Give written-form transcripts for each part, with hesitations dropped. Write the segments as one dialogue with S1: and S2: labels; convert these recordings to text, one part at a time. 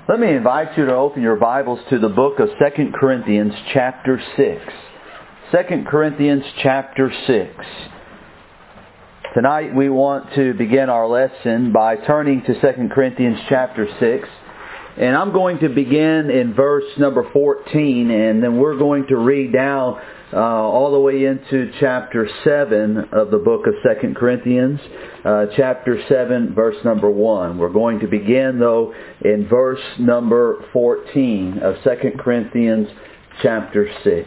S1: Let me invite you to open your Bibles to the book of 2 Corinthians chapter 6. 2 Corinthians chapter 6. Tonight we want to begin our lesson by turning to 2 Corinthians chapter 6. And I'm going to begin in verse number 14, and then we're going to read down all the way into chapter 7 of the book of 2 Corinthians, chapter 7, verse number 1. We're going to begin, though, in verse number 14 of 2 Corinthians chapter 6.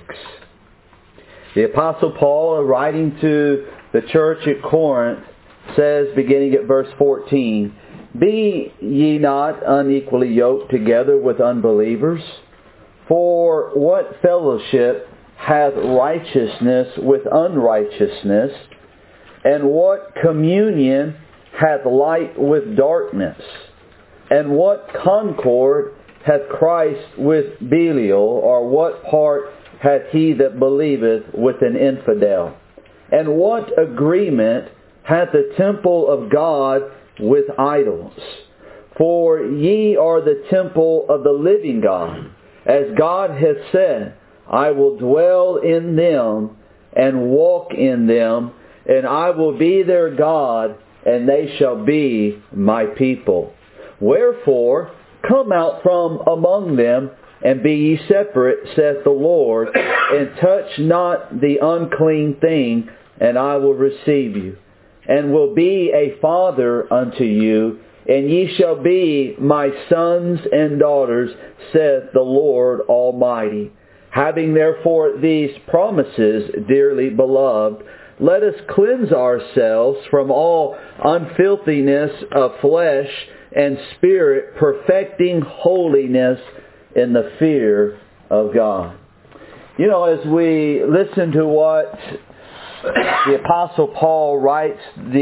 S1: The Apostle Paul, writing to the church at Corinth, says, beginning at verse 14, "Be ye not unequally yoked together with unbelievers? For what fellowship hath righteousness with unrighteousness? And what communion hath light with darkness? And what concord hath Christ with Belial? Or what part hath he that believeth with an infidel? And what agreement hath the temple of God with idols? For ye are the temple of the living God. As God hath said, I will dwell in them and walk in them, and I will be their God, and they shall be my people. Wherefore, come out from among them, and be ye separate, saith the Lord, and touch not the unclean thing, and I will receive you, and will be a father unto you, and ye shall be my sons and daughters, saith the Lord Almighty. Having therefore these promises, dearly beloved, let us cleanse ourselves from all unfilthiness of flesh and spirit, perfecting holiness in the fear of God." You know, as we listen to what the Apostle Paul writes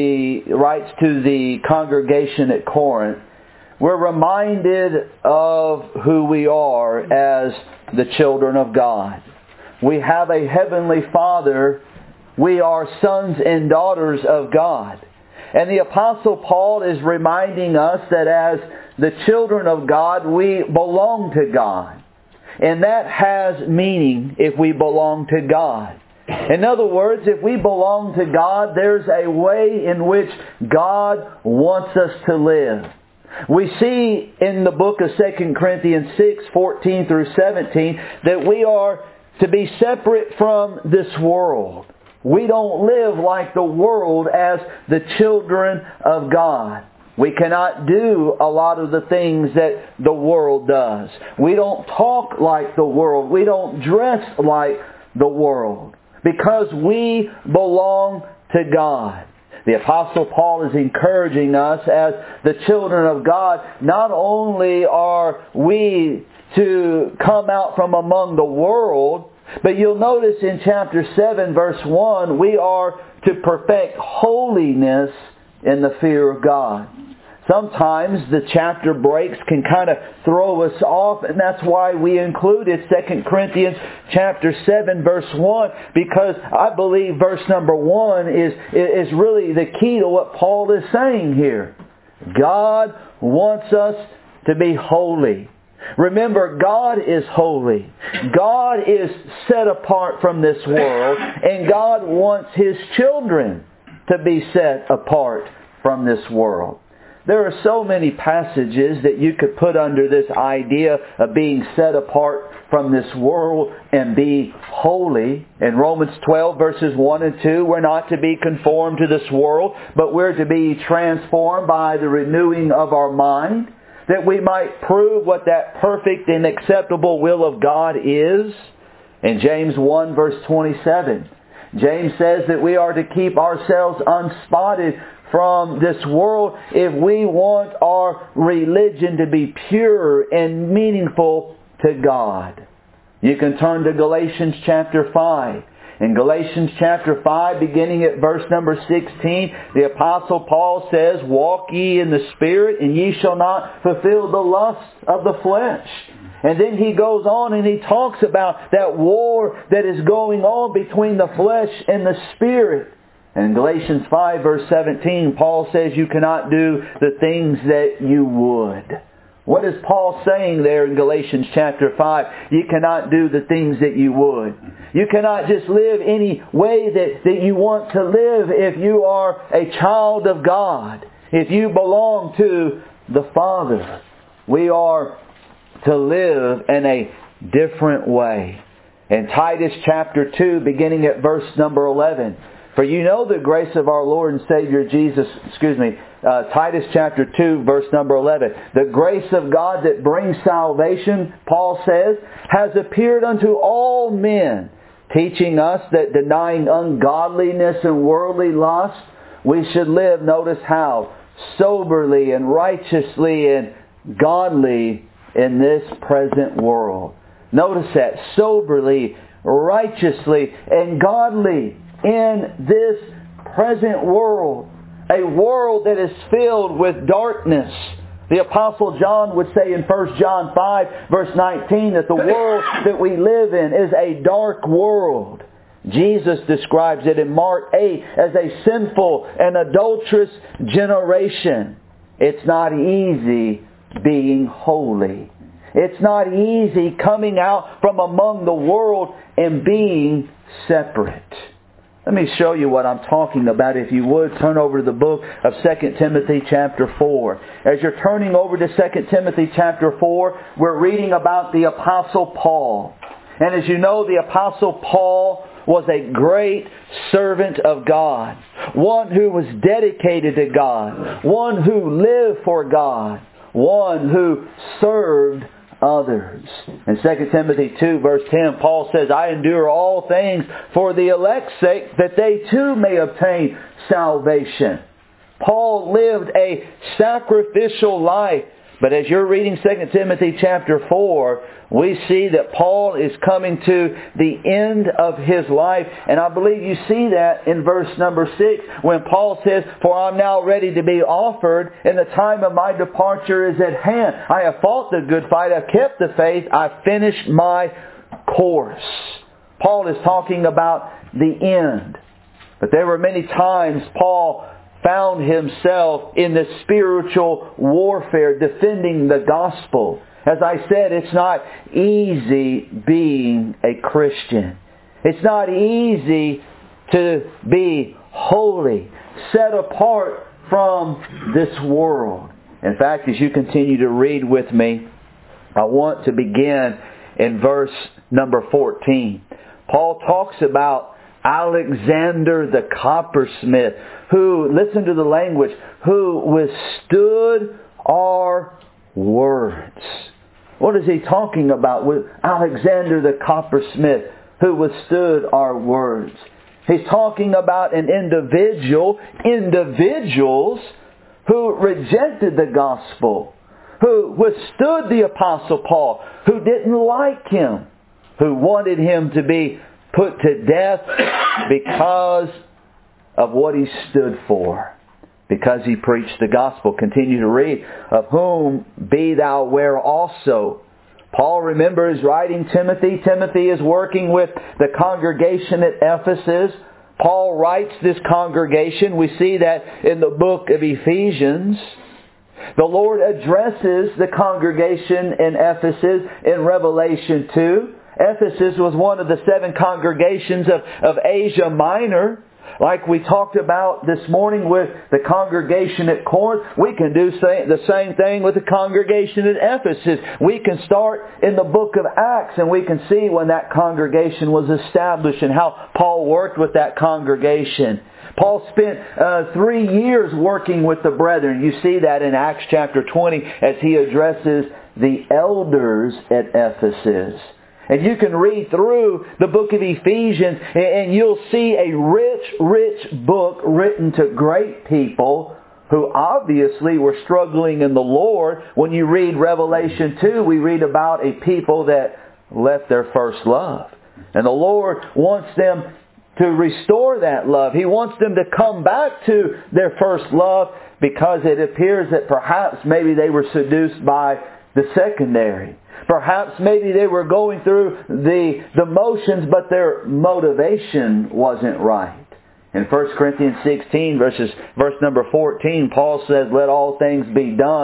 S1: to the congregation at Corinth, we're reminded of who we are as the children of God. We have a heavenly Father. We are sons and daughters of God. And the Apostle Paul is reminding us that as the children of God, we belong to God. And that has meaning if we belong to God. In other words, if we belong to God, there's a way in which God wants us to live. We see in the book of 2 Corinthians 6, 14 through 17, that we are to be separate from this world. We don't live like the world as the children of God. We cannot do a lot of the things that the world does. We don't talk like the world. We don't dress like the world. Because we belong to God. The Apostle Paul is encouraging us as the children of God. Not only are we to come out from among the world, but you'll notice in chapter 7 verse 1, we are to perfect holiness in the fear of God. Sometimes the chapter breaks can kind of throw us off, and that's why we included 2 Corinthians chapter 7 verse 1, because I believe verse number 1 is really the key to what Paul is saying here. God wants us to be holy. Remember, God is holy. God is set apart from this world, and God wants His children to be set apart from this world. There are so many passages that you could put under this idea of being set apart from this world and be holy. In Romans 12 verses 1 and 2, we're not to be conformed to this world, but we're to be transformed by the renewing of our mind, that we might prove what that perfect and acceptable will of God is. In James 1 verse 27, James says that we are to keep ourselves unspotted from this world if we want our religion to be pure and meaningful to God. You can turn to Galatians chapter 5. In Galatians chapter 5, beginning at verse number 16, the Apostle Paul says, "Walk ye in the Spirit, and ye shall not fulfill the lusts of the flesh." And then he goes on and he talks about that war that is going on between the flesh and the Spirit. And in Galatians 5 verse 17, Paul says you cannot do the things that you would. What is Paul saying there in Galatians chapter 5? You cannot do the things that you would. You cannot just live any way that you want to live if you are a child of God. If you belong to the Father. We are to live in a different way. In Titus chapter 2, beginning at verse number 11. For you know the grace of our Lord and Savior Jesus, Titus chapter 2, verse number 11. The grace of God that brings salvation, Paul says, has appeared unto all men, teaching us that denying ungodliness and worldly lust, we should live, notice how, soberly and righteously and godly in this present world. Notice that, soberly, righteously, and godly in this present world. A world that is filled with darkness. The Apostle John would say in 1 John 5 verse 19 that the world that we live in is a dark world. Jesus describes it in Mark 8 as a sinful and adulterous generation. It's not easy being holy. It's not easy coming out from among the world and being separate. Let me show you what I'm talking about. If you would, turn over to the book of 2 Timothy chapter 4. As you're turning over to 2 Timothy chapter 4, we're reading about the Apostle Paul. And as you know, the Apostle Paul was a great servant of God. One who was dedicated to God. One who lived for God. One who served others. In 2 Timothy 2 verse 10, Paul says, I endure all things for the elect's sake, that they too may obtain salvation. Paul lived a sacrificial life. But as you're reading 2 Timothy chapter 4, we see that Paul is coming to the end of his life. And I believe you see that in verse number 6 when Paul says, For I'm now ready to be offered, and the time of my departure is at hand. I have fought the good fight. I've kept the faith. I've finished my course. Paul is talking about the end. But there were many times Paul found himself in the spiritual warfare, defending the gospel. As I said, it's not easy being a Christian. It's not easy to be holy, set apart from this world. In fact, as you continue to read with me, I want to begin in verse number 14. Paul talks about Alexander the coppersmith, who, listen to the language, who withstood our words. What is he talking about with Alexander the coppersmith, who withstood our words? He's talking about an individuals who rejected the gospel, who withstood the Apostle Paul, who didn't like him, who wanted him to be put to death because of what he stood for, because he preached the gospel. Continue to read. Of whom be thou aware also. Paul, remember, is writing Timothy. Timothy is working with the congregation at Ephesus. Paul writes this congregation. We see that in the book of Ephesians. The Lord addresses the congregation in Ephesus in Revelation 2. Ephesus was one of the 7 congregations of Asia Minor. Like we talked about this morning with the congregation at Corinth, we can do the same thing with the congregation at Ephesus. We can start in the book of Acts and we can see when that congregation was established and how Paul worked with that congregation. Paul spent 3 years working with the brethren. You see that in Acts chapter 20 as he addresses the elders at Ephesus. And you can read through the book of Ephesians and you'll see a rich book written to great people who obviously were struggling in the Lord. When you read Revelation 2, we read about a people that left their first love. And the Lord wants them to restore that love. He wants them to come back to their first love, because it appears that perhaps maybe they were seduced by the secondary. Perhaps maybe they were going through the motions, but their motivation wasn't right. In 1 Corinthians 16, verse number 14, Paul says, Let all things be done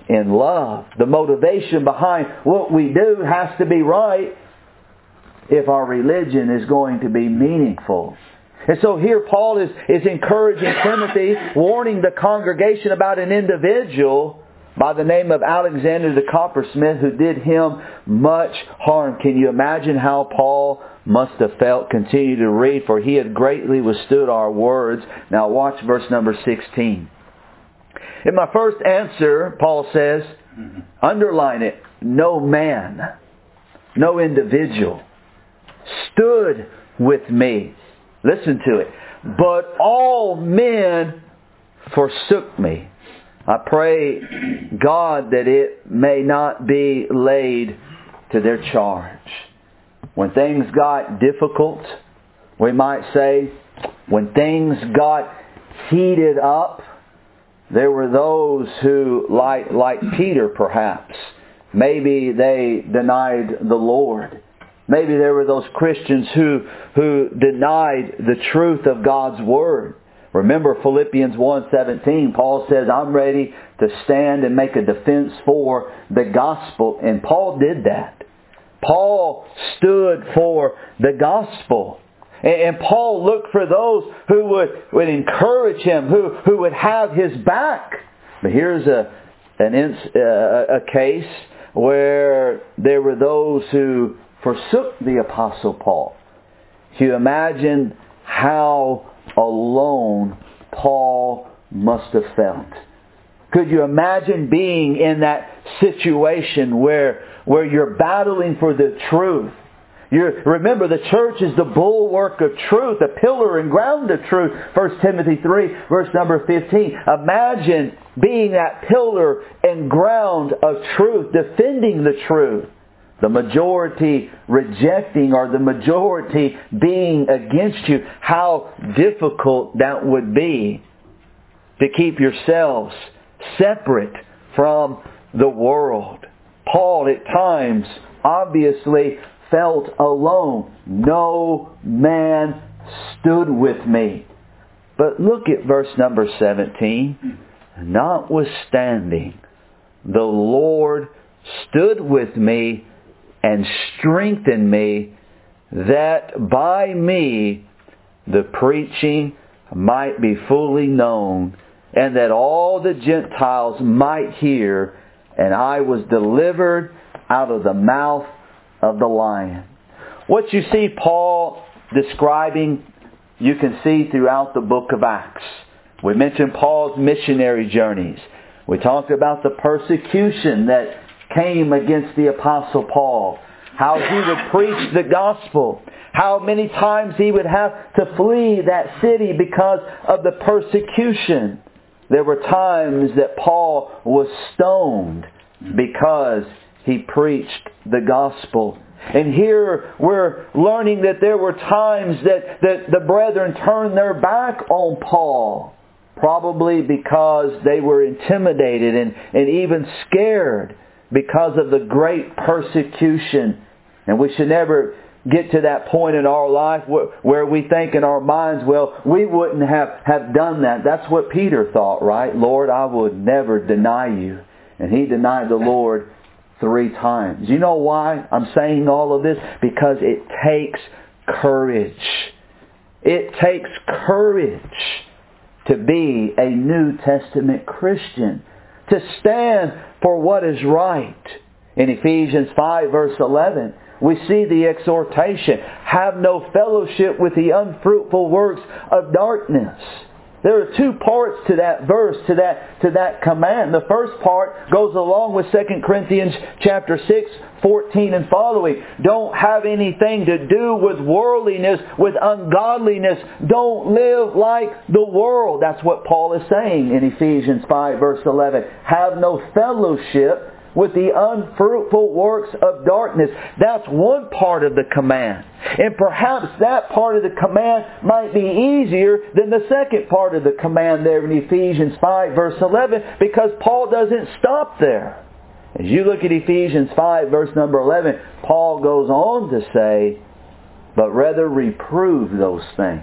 S1: in love. The motivation behind what we do has to be right if our religion is going to be meaningful. And so here Paul is encouraging Timothy, warning the congregation about an individual by the name of Alexander the coppersmith who did him much harm. Can you imagine how Paul must have felt? Continue to read, for he had greatly withstood our words. Now watch verse number 16. In my first answer, Paul says, underline it, no man, no individual stood with me. Listen to it. But all men forsook me. I pray, God, that it may not be laid to their charge. When things got difficult, we might say, when things got heated up, there were those who, like Peter perhaps, maybe they denied the Lord. Maybe there were those Christians who denied the truth of God's Word. Remember Philippians 1:17, Paul says, I'm ready to stand and make a defense for the gospel. And Paul did that. Paul stood for the gospel. And Paul looked for those who would encourage him, who would have his back. But here's a case where there were those who forsook the Apostle Paul. Can you imagine how alone Paul must have felt? Could you imagine being in that situation where you're battling for the truth? Remember, the church is the bulwark of truth, a pillar and ground of truth. 1 Timothy 3, verse number 15. Imagine being that pillar and ground of truth, defending the truth. The majority rejecting or the majority being against you. How difficult that would be to keep yourselves separate from the world. Paul at times obviously felt alone. No man stood with me. But look at verse number 17. Notwithstanding, the Lord stood with me and strengthened me, that by me the preaching might be fully known, and that all the Gentiles might hear, and I was delivered out of the mouth of the lion. What you see Paul describing, you can see throughout the book of Acts. We mentioned Paul's missionary journeys. We talked about the persecution that came against the Apostle Paul. How he would preach the gospel. How many times he would have to flee that city because of the persecution. There were times that Paul was stoned because he preached the gospel. And here we're learning that there were times that the brethren turned their back on Paul. Probably because they were intimidated and even scared because of the great persecution. And we should never get to that point in our life where we think in our minds, well, we wouldn't have done that. That's what Peter thought, right? Lord, I would never deny you. And he denied the Lord 3 times. You know why I'm saying all of this? Because it takes courage. It takes courage to be a New Testament Christian. To stand for what is right. In Ephesians 5 verse 11, we see the exhortation, have no fellowship with the unfruitful works of darkness. There are 2 parts to that verse, to that command. The first part goes along with 2 Corinthians chapter 6, 14 and following. Don't have anything to do with worldliness, with ungodliness. Don't live like the world. That's what Paul is saying in Ephesians 5 verse 11. Have no fellowship with the unfruitful works of darkness. That's one part of the command. And perhaps that part of the command might be easier than the second part of the command there in Ephesians 5 verse 11, because Paul doesn't stop there. As you look at Ephesians 5 verse number 11, Paul goes on to say, but rather reprove those things.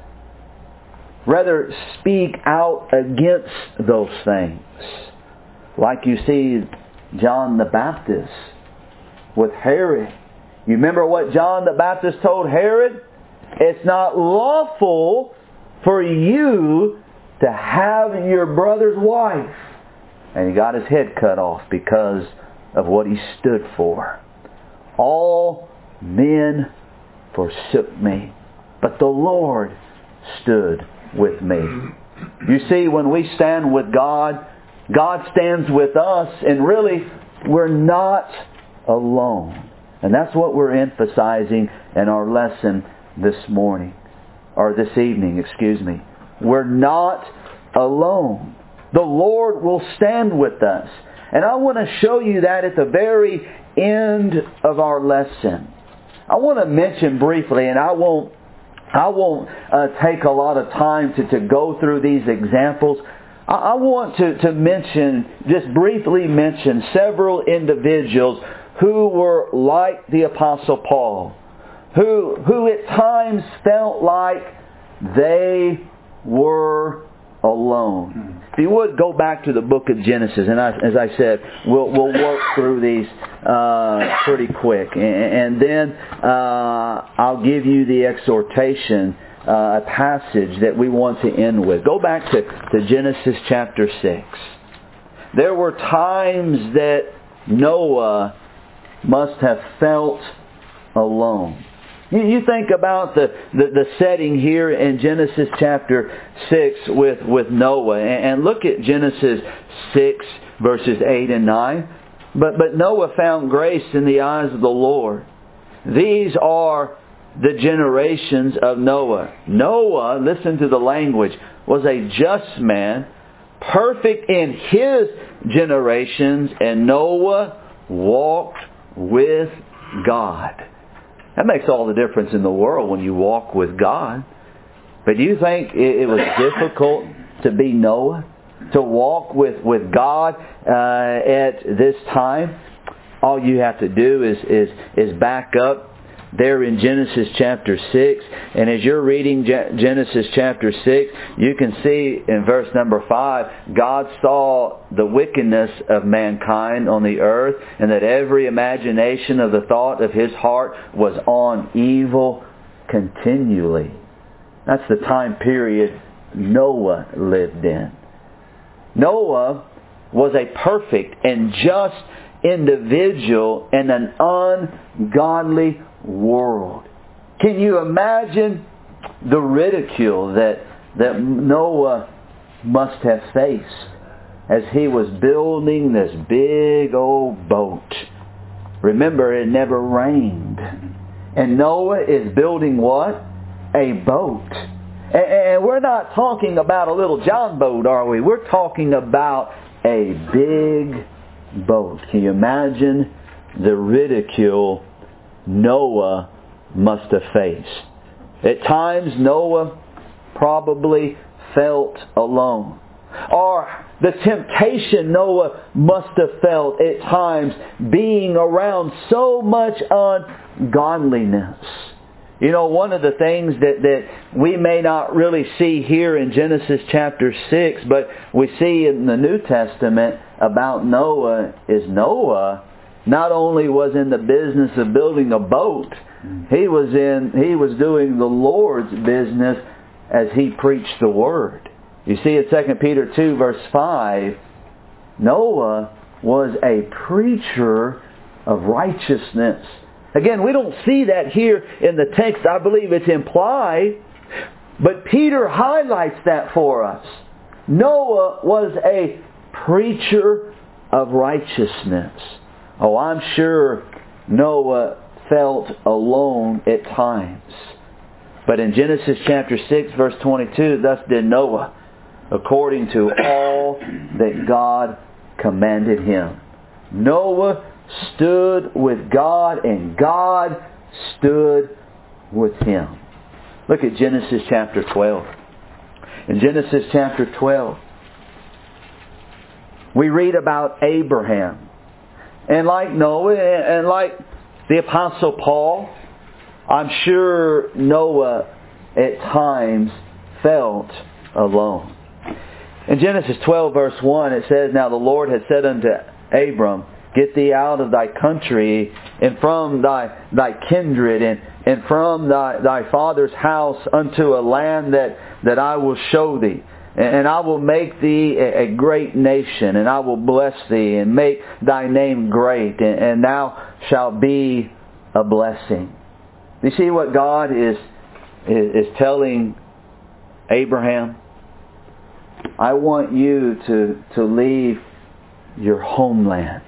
S1: Rather speak out against those things. Like you see John the Baptist with Herod. You remember what John the Baptist told Herod? It's not lawful for you to have your brother's wife. And he got his head cut off because of what he stood for. All men forsook me, but the Lord stood with me. You see, when we stand with God, God stands with us, and really, we're not alone. And that's what we're emphasizing in our lesson this morning, or this evening, excuse me. We're not alone. The Lord will stand with us. And I want to show you that at the very end of our lesson. I want to mention briefly, and I won't take a lot of time to go through these examples. I want to mention, just briefly mention several individuals who were like the Apostle Paul, who at times felt like they were alone. If you would go back to the book of Genesis, and as I said, we'll work through these pretty quick, and then I'll give you the exhortation, a passage that we want to end with. Go back to Genesis chapter 6. There were times that Noah must have felt alone. You think about the setting here in Genesis chapter 6 with Noah. And look at Genesis 6 verses 8 and 9. But Noah found grace in the eyes of the Lord. These are the generations of Noah. Noah, listen to the language, was a just man, perfect in his generations, and Noah walked with God. That makes all the difference in the world when you walk with God. But do you think it was difficult to be Noah? To walk with God at this time? All you have to do is back up there in Genesis chapter 6. And as you're reading Genesis chapter 6, you can see in verse number 5, God saw the wickedness of mankind on the earth, and that every imagination of the thought of his heart was on evil continually. That's the time period Noah lived in. Noah was a perfect and just individual in an ungodly world. Can you imagine the ridicule that Noah must have faced as he was building this big old boat? Remember, it never rained. And Noah is building what? A boat. And we're not talking about a little John boat, are we? We're talking about a big boat. Can you imagine the ridicule Noah must have faced? At times, Noah probably felt alone. Or the temptation Noah must have felt at times being around so much ungodliness. You know, one of the things that we may not really see here in Genesis chapter 6, but we see in the New Testament about Noah, is Noah not only was in the business of building a boat, he was doing the Lord's business as he preached the Word. You see in 2 Peter 2 verse 5, Noah was a preacher of righteousness. Again, we don't see that here in the text. I believe it's implied. But Peter highlights that for us. Noah was a preacher of righteousness. Oh, I'm sure Noah felt alone at times. But in Genesis chapter 6 verse 22, thus did Noah, according to all that God commanded him. Noah stood with God, and God stood with him. Look at Genesis chapter 12. In Genesis chapter 12, we read about Abraham. And like Noah, and like the Apostle Paul, I'm sure Noah at times felt alone. In Genesis 12 verse 1 it says, "Now the Lord had said unto Abram, Get thee out of thy country, and from thy kindred, and from thy father's house unto a land that I will show thee. And I will make thee a great nation, and I will bless thee, and make thy name great, and thou shalt be a blessing." You see what God is telling Abraham? I want you to leave your homeland.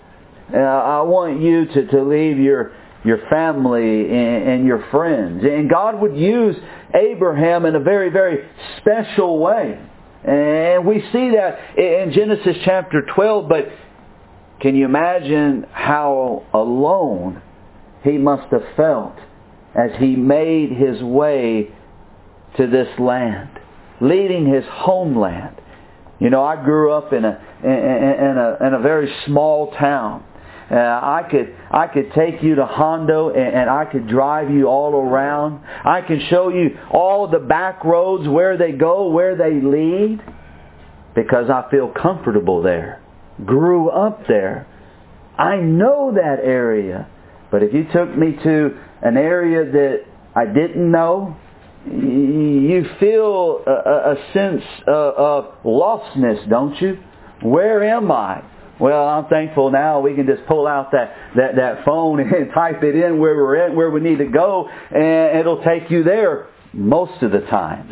S1: I want you to leave your family and your friends. And God would use Abraham in a very, very special way. And we see that in Genesis chapter 12. But can you imagine how alone he must have felt as he made his way to this land, leaving his homeland? You know, I grew up in a very small town. I could take you to Hondo and I could drive you all around. I can show you all the back roads, where they go, where they lead, because I feel comfortable there. Grew up there. I know that area. But if you took me to an area that I didn't know, you feel a sense of lostness, don't you? Where am I? Well, I'm thankful now we can just pull out that phone and type it in where we're at, where we need to go, and it'll take you there most of the time.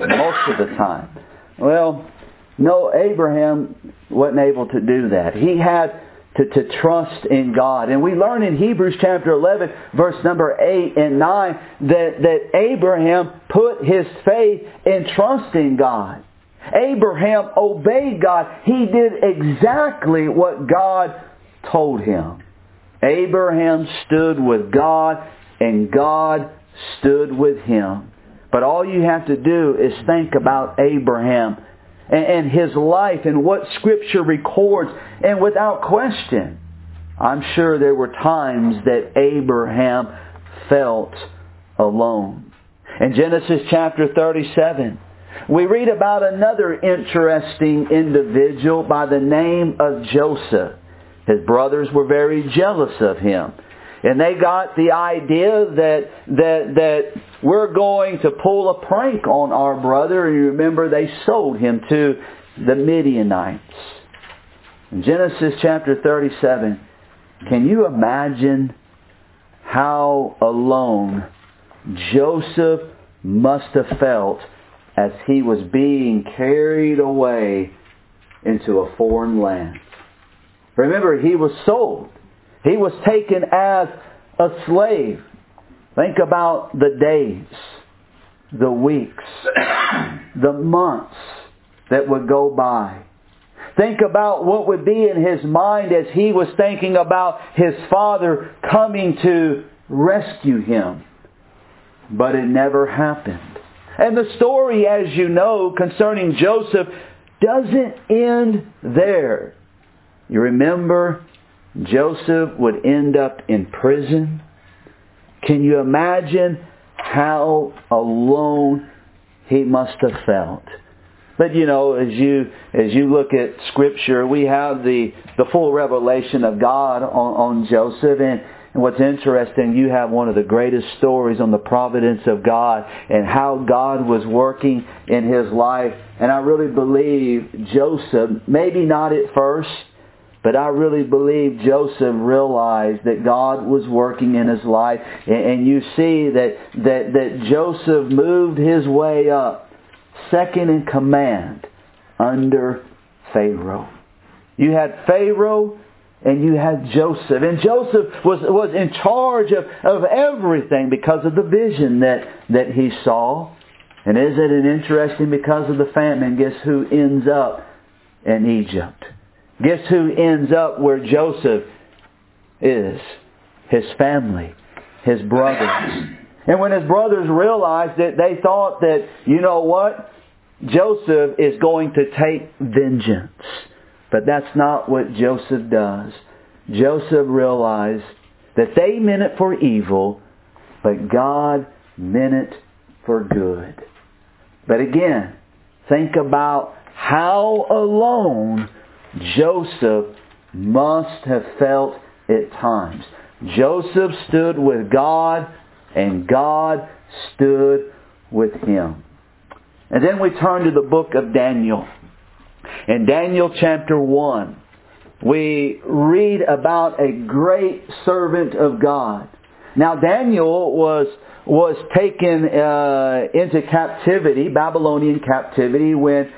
S1: Well, no, Abraham wasn't able to do that. He had to trust in God. And we learn in Hebrews chapter 11, verse number 8 and 9, that Abraham put his faith and trust in God. Abraham obeyed God. He did exactly what God told him. Abraham stood with God, and God stood with him. But all you have to do is think about Abraham and his life and what Scripture records. And without question, I'm sure there were times that Abraham felt alone. In Genesis chapter 37, we read about another interesting individual by the name of Joseph. His brothers were very jealous of him. And they got the idea that we're going to pull a prank on our brother. And you remember they sold him to the Midianites. In Genesis chapter 37, can you imagine how alone Joseph must have felt as he was being carried away into a foreign land? Remember, he was sold. He was taken as a slave. Think about the days, the weeks, the months that would go by. Think about what would be in his mind as he was thinking about his father coming to rescue him. But it never happened. And the story, as you know, concerning Joseph doesn't end there. You remember, Joseph would end up in prison. Can you imagine how alone he must have felt? But you know, as you look at Scripture, we have the full revelation of God on Joseph. And what's interesting, you have one of the greatest stories on the providence of God and how God was working in his life. And I really believe Joseph, maybe not at first, but I really believe Joseph realized that God was working in his life. And you see that Joseph moved his way up, second in command, under Pharaoh. You had Pharaoh and you had Joseph. And Joseph was in charge of everything because of the vision that he saw. And isn't it interesting, because of the famine, guess who ends up in Egypt? Guess who ends up where Joseph is? His family, his brothers. And when his brothers realized it, they thought that, you know what? Joseph is going to take vengeance. But that's not what Joseph does. Joseph realized that they meant it for evil, but God meant it for good. But again, think about how alone Joseph must have felt at times. Joseph stood with God, and God stood with him. And then we turn to the book of Daniel. In Daniel chapter 1, we read about a great servant of God. Now Daniel was taken into captivity, Babylonian captivity, when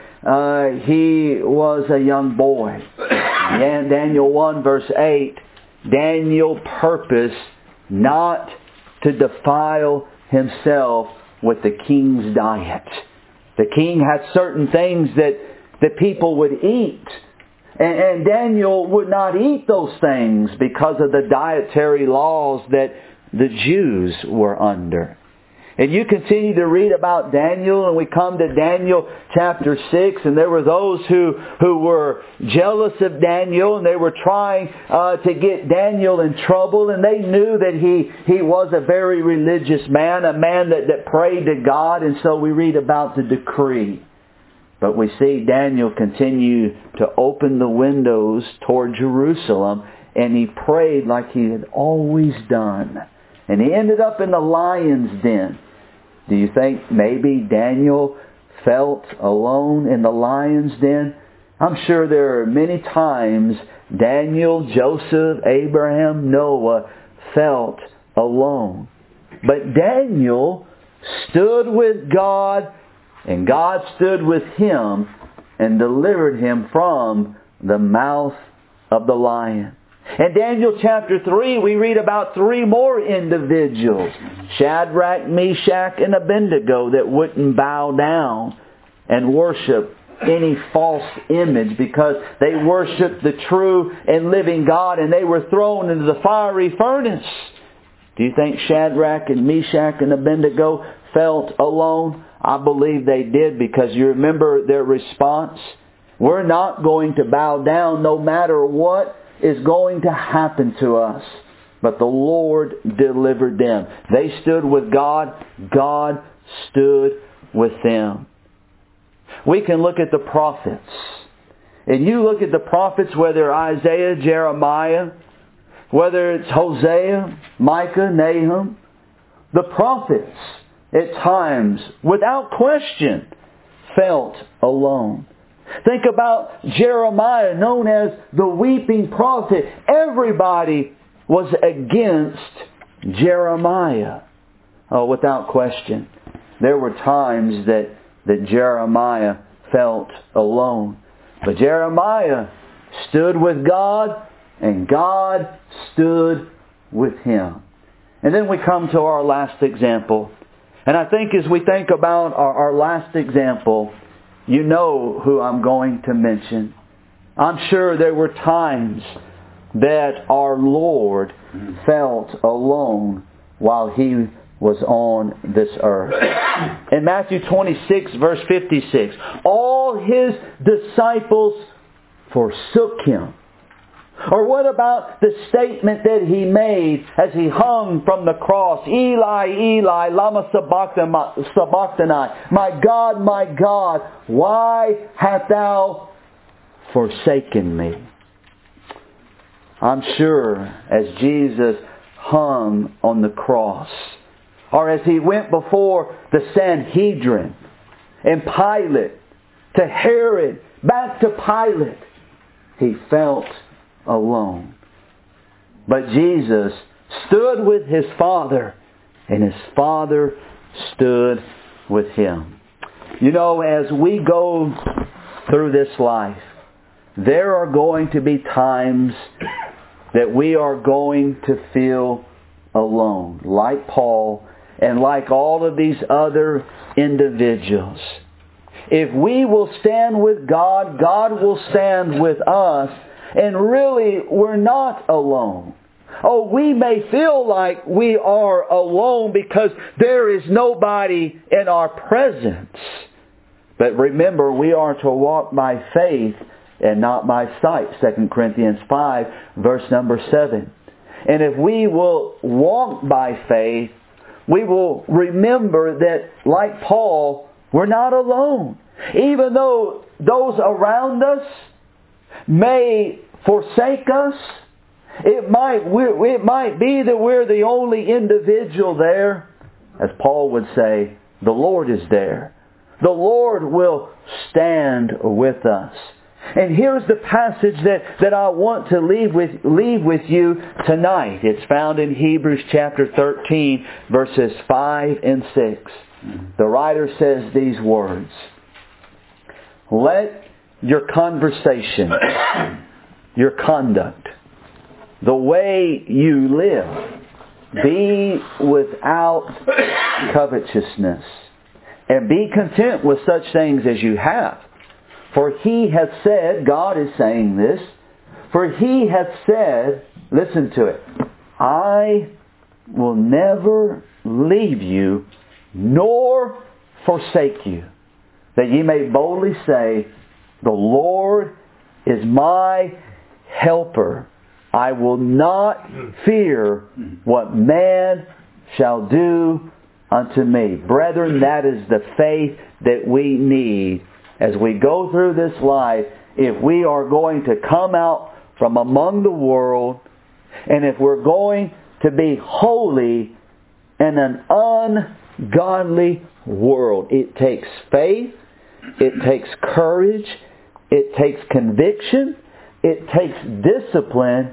S1: he was a young boy. In Daniel 1 verse 8, Daniel purposed not to defile himself with the king's diet. The king had certain things that people would eat. And Daniel would not eat those things because of the dietary laws that the Jews were under. And you continue to read about Daniel, and we come to Daniel chapter 6, and there were those who were jealous of Daniel, and they were trying to get Daniel in trouble, and they knew that he was a very religious man, a man that prayed to God, and so we read about the decree. But we see Daniel continue to open the windows toward Jerusalem, and he prayed like he had always done. And he ended up in the lion's den. Do you think maybe Daniel felt alone in the lion's den? I'm sure there are many times Daniel, Joseph, Abraham, Noah felt alone. But Daniel stood with God, and God stood with him and delivered him from the mouth of the lion. In Daniel chapter 3, we read about 3 more individuals, Shadrach, Meshach, and Abednego, that wouldn't bow down and worship any false image because they worshiped the true and living God, and they were thrown into the fiery furnace. Do you think Shadrach and Meshach and Abednego felt alone? I believe they did, because you remember their response. We're not going to bow down no matter what is going to happen to us. But the Lord delivered them. They stood with God. God stood with them. We can look at the prophets. And you look at the prophets, whether Isaiah, Jeremiah, whether it's Hosea, Micah, Nahum, the prophets at times, without question, felt alone. Think about Jeremiah, known as the weeping prophet. Everybody was against Jeremiah. Oh, without question. There were times that Jeremiah felt alone. But Jeremiah stood with God, and God stood with him. And then we come to our last example. And I think as we think about our last example, you know who I'm going to mention. I'm sure there were times that our Lord felt alone while He was on this earth. In Matthew 26 verse 56, all His disciples forsook Him. Or what about the statement that He made as He hung from the cross? Eli, Eli, lama sabachthani. My God, why hast Thou forsaken me? I'm sure as Jesus hung on the cross, or as He went before the Sanhedrin and Pilate, to Herod, back to Pilate, He felt alone. But Jesus stood with His Father, and His Father stood with Him. You know, as we go through this life, there are going to be times that we are going to feel alone, like Paul and like all of these other individuals. If we will stand with God, God will stand with us. And really, we're not alone. Oh, we may feel like we are alone because there is nobody in our presence. But remember, we are to walk by faith and not by sight. 2 Corinthians 5, verse number 7. And if we will walk by faith, we will remember that, like Paul, we're not alone. Even though those around us may forsake us, it might be that we're the only individual there. As Paul would say, the Lord is there. The Lord will stand with us. And here's the passage that I want to leave with you tonight. It's found in Hebrews chapter 13, verses 5 and 6. The writer says these words, "Let your conversation, your conduct, the way you live, be without covetousness, and be content with such things as you have. For He hath said," God is saying this, "for He hath said," listen to it, "I will never leave you, nor forsake you, that ye may boldly say, the Lord is my helper. I will not fear what man shall do unto me." Brethren, that is the faith that we need as we go through this life, if we are going to come out from among the world, and if we're going to be holy in an ungodly world. It takes faith, it takes courage, it takes conviction, it takes discipline,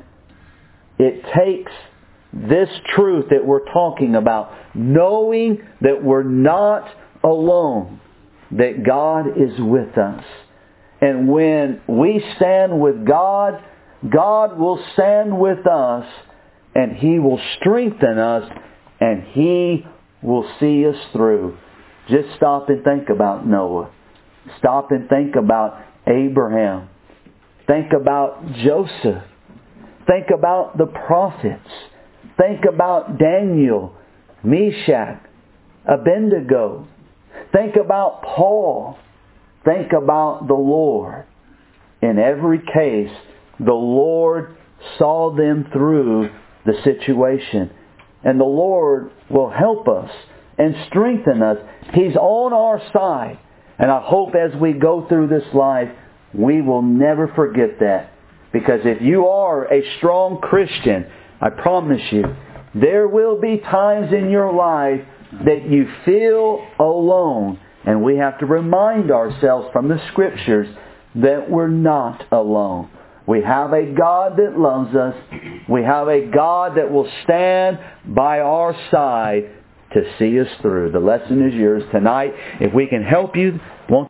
S1: it takes this truth that we're talking about, knowing that we're not alone, that God is with us. And when we stand with God, God will stand with us, and He will strengthen us, and He will see us through. Just stop and think about Noah. Stop and think about Abraham. Think about Joseph. Think about the prophets. Think about Daniel, Meshach, Abednego. Think about Paul. Think about the Lord. In every case, the Lord saw them through the situation. And the Lord will help us and strengthen us. He's on our side. And I hope as we go through this life, we will never forget that. Because if you are a strong Christian, I promise you, there will be times in your life that you feel alone. And we have to remind ourselves from the Scriptures that we're not alone. We have a God that loves us. We have a God that will stand by our side to see us through. The lesson is yours tonight. If we can help you